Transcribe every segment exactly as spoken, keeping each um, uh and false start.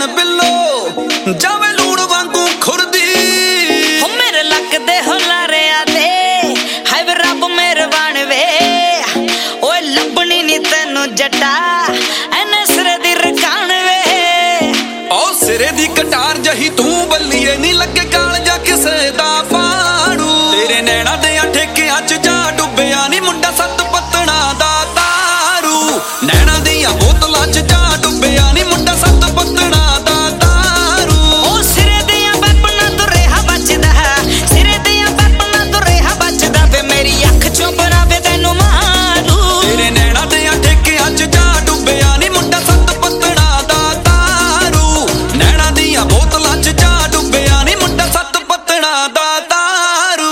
ਜਾਣ ਬਿੱਲੋ ਜਾਵੇ ਲੂਣ ਵਾਂਗੂ ਖੁਰਦੀ ਹੋ ਮੇਰੇ ਲੱਕ ਦੇ ਹੁਲਾਰਿਆ ਦੇ ਹਾਏ ਵੇ ਰੱਬ ਮਿਹਰਬਾਨ ਵੇ ਓਏ ਲੱਭਣੀ ਨੀ ਤੈਨੂੰ ਜੱਟਾ ਐਨੇ ਸਿਰੇ ਦੀ ਰਕਾਨ ਵੇ ਓ ਸਿਰੇ ਦੀ ਕਟਾਰ ਜਹੀ ਤੂੰ ਬੱਲੀਏ ਨੀ ਲੱਗੇ ਕਾਲ ਜਾਂ ਕਿਸੇ ਦਾ ਪਾੜੂ ਤੇਰੇ ਨੈਣਾ ਦੇ ਠੇਕਿਆਂ ਚ ਜਾ ਡੁੱਬਿਆ ਨੀ ਮੁੰਡਾ ਸੱਤ ਪੱਤਣਾ ਦਾ ਤਾਰੂ ਨੈਣਾ ਦੀਆਂ ਬੋਤਲਾਂ ਚ ਜਾ ਡੁੱਬਿਆ ਨੀ ਮੁੰਡਾ ਸੱਤ ਪੱਤਣਾ ਦਾ ਤਾਰੂ ਓ ਸਿਰੇ ਦੀਆਂ ਵੈਪਨਾਂ ਤੋਂ ਰਿਹਾ ਬਚਦਾ ਸਿਰੇ ਦੀਆਂ ਵੈਪਨਾਂ ਤੋਂ ਰਿਹਾ ਬਚਦਾ ਵੇ ਮੇਰੀ ਅੱਖ ਚੋਂ ਬਰਾਵੇ ਤੈਨੂੰ ਮਾਰੂ ਤੇਰੇ ਨੈਣਾ ਦੇ ਠੇਕਿਆਂ ਚ ਜਾ ਡੁੱਬਿਆ ਨੀ ਮੁੰਡਾ ਸੱਤ ਪੱਤਣਾ ਦਾ ਤਾਰੂ ਨੈਣਾ ਦੀਆਂ ਬੋਤਲਾਂ ਚ ਜਾ ਡੁੱਬਿਆ ਨੀ ਮੁੰਡਾ ਸੱਤ ਪੱਤਣਾ ਦਾ ਤਾਰੂ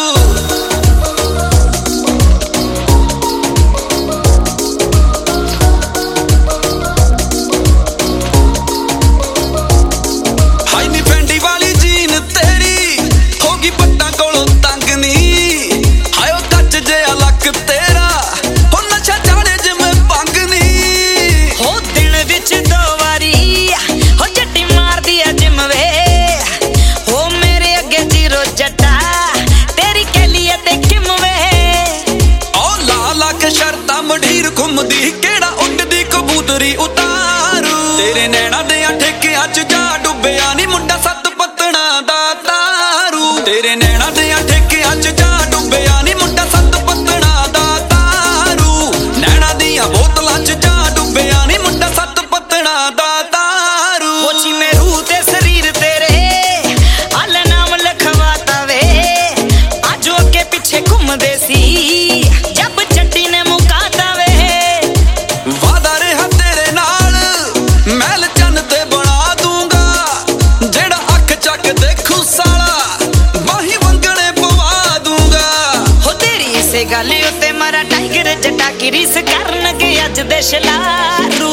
ਹਾਈ ਨੀ ਫੈਂਡੀ ਵਾਲੀ ਜੀਨ ਤੇਰੀ ਹੋ ਗਈ ਪੱਟਾਂ ਕੋਲੋਂ ਤੰਗ ਨੀ ਹਾਏ ਉਹ ਕੱਚ ਜਿਹਾ ਲੱਕ ਤੇਰਾ ਹੋ ਨਸ਼ਾ ਚਾੜੇ ਜਿਵੇਂ ਭੰਗ ਨੀ ਹੋ ਦਿਨ ਵਿੱਚ ਦੋ ਵਾਰੀ ਹੋ ਜੱਟੀ ਮਾਰਦੀ ਐ ਜਿਮ ਵੇ ਹੋ ਮੇਰੇ ਅੱਗੇ ਜੀਰੋ ਜੱਟਾ ਤੇਰੀ ਕਹਿਲੀਏ ਤੇ ਕਿਮ ਵੇ ਓ ਲਾ ਲਾ ਕੇ ਸ਼ਰਤਾਂ ਮਢੀਰ ਘੁੰਮਦੀ ਕਿਹੜਾ ਉੱਡਦੀ ਕਬੂਤਰੀ ਉਤਾਰੂ ਤੇਰੇ ਨੈਣਾ ਦੇ ਠੇਕਿਆਂ ਚ ਜਾ ਡੁੱਬਿਆ ਨੀ ਮੁੰਡਾ ਸੱਤ ਪੱਤਣਾ ਦਾ ਤਾਰੂ ਤੇਰੇ ਨੈਣਾ ਦੇ ਠੇਕਿਆਂ ਚ ਜਾ ਡੁੱਬਿਆ ਨੀ ਮੁੰਡਾ ਸੱਤ ਪੱਤਣਾ ਦਾ ਤਾਰੂ ਨੈਣਾ ਦੀਆਂ ਬੋਤਲਾਂ ਚ ਜਾ ਡੁੱਬਿਆ ਨੀ ਮੁੰਡਾ ਸੱਤ ਪੱਤਣਾ ਦਾ ਤਾਰੂ ਕੋਚੀ ਮੇਰੂ ਤੇ ਸਰੀਰ ਤੇਰੇ ਆਲੇ ਨਾਮ ਲਖਵਾਤਾ ਵੇ ਆਜੋ ਅੱਗੇ ਪਿੱਛੇ ਘੁੰਮਦੇ ਸੀ ਜੱਬ ਚੱਟੀ ਨੇ ਮੁਕਾਤਾ ਵੇ ਵਾਦਾ ਰਿਹਾ ਤੇਰੇ ਨਾਲ ਮਹਿਲ ਚੰਨ ਤੇ ਬਣਾ ਦੂੰਗਾ ਜਿਹੜਾ ਅੱਖ ਚੱਕ ਦੇਖੂ ਸਾਲਾ ਬਾਹੀ ਵੰਗਣੇ ਪਵਾ ਦੂੰਗਾ ਹੋ ਤੇਰੀ ਇਸੇ ਗੱਲ ਉੱਤੇ ਮਾਰਾ ਟਾਈਗਰ ਜੱਟਾ ਕੀ ਰੀਸ ਕਰਨਗੇ ਅੱਜ ਦੇ ਸ਼ਲਾਰੂ